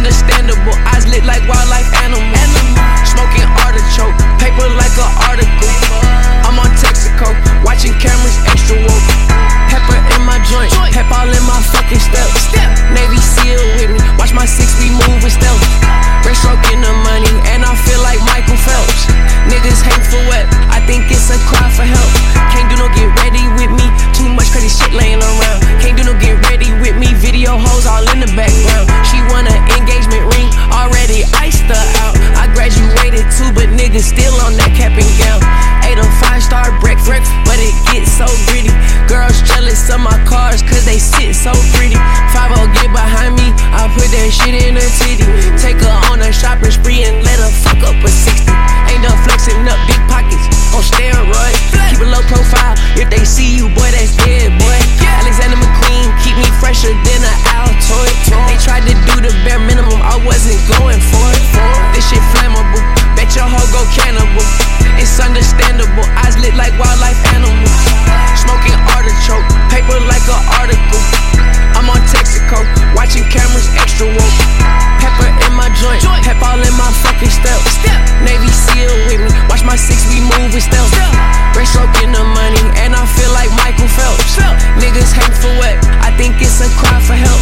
understandable. Eyes lit like wildlife animals. Smoking artichoke, paper like an article. I'm on Texaco, watching cameras extra woke. Pepper in my joint, pep all in my fucking steps. Navy SEAL with me, watch my 6 we move with stealth. Breaststroke in the money, and I feel like Michael Phelps. Niggas hate for what? I think it's a cry for help. Can't do no get ready with me, too much crazy shit laying around. Can't do no get ready with me, video hoes all in the background. She want an engagement ring, already iced her out. I graduated too, but niggas still on that cap and gown. Ate a 5-star breakfast, but it gets so gritty. Girls jealous of my cars, cause they sit so pretty. 5-0 get behind me, I put that shit in her titty. Take her on a shopping spree and let her fuck up a 60. Ain't done flexing up big pockets on steroids. Keep a low profile, if they see you, boy, that's dead, boy. Alexander McQueen, keep me fresher than an Altoid. They tried to do the bare minimum, I wasn't going for it. This shit flammable, bet your hoe go cannibal. It's understandable, eyes lit like wildlife animals. Smoking artichoke, paper like an article. I'm on Texaco, watching cameras extra woke. Pepper in my joint, pep all in my fucking steps. Navy SEAL with me, watch my 6 we move with stealth. Breaststroke in the money, and I feel like Michael Phelps. Niggas hate for what? I think it's a cry for help.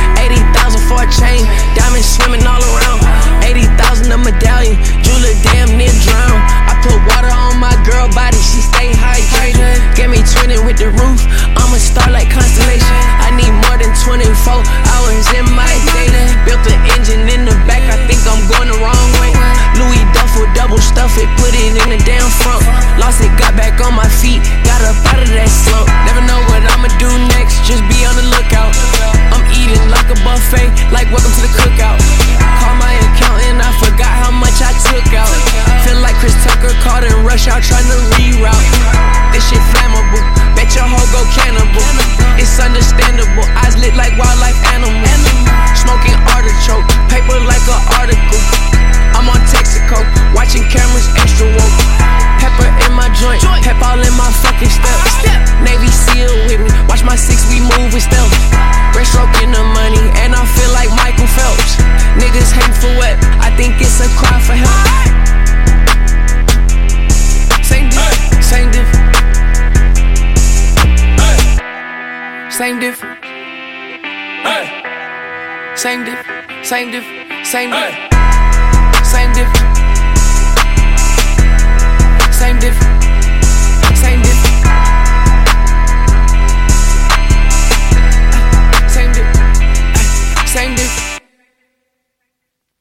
80,000 for a chain, diamonds swimming all around. 80,000 a medallion, jeweler damn near drown. I put water on my girl body, she stay hydrated. Get me twinning with the roof, I'm a star like constellation. I need more than 24 hours in my day. Built the engine in the back, I think I'm going the wrong way. Louis Duffel, double stuff it, put it in the damn front. Lost it, got back on my feet, got up out of that slump. Never know what I'ma do next, just be on the lookout. I'm eating like a buffet, like welcome to the cookout. Call my accountant, I forgot how much I took out. Feel like Chris Tucker caught in rush out trying to reroute. This shit flammable, bet your hoe go cannibal. It's understandable, eyes lit like wildlife animals. Smoking artichoke, paper like an article. I'm on Texaco, watching cameras extra woke. Pepper in my joint, pep all in my fucking steps. Navy SEAL with me, watch my 6 we move with stealth. Breaststroke in the money, and I feel like Michael Phelps. Niggas hate for what? I think it's a cry for help. Same different, same different. Same different. Same different, same different, same different.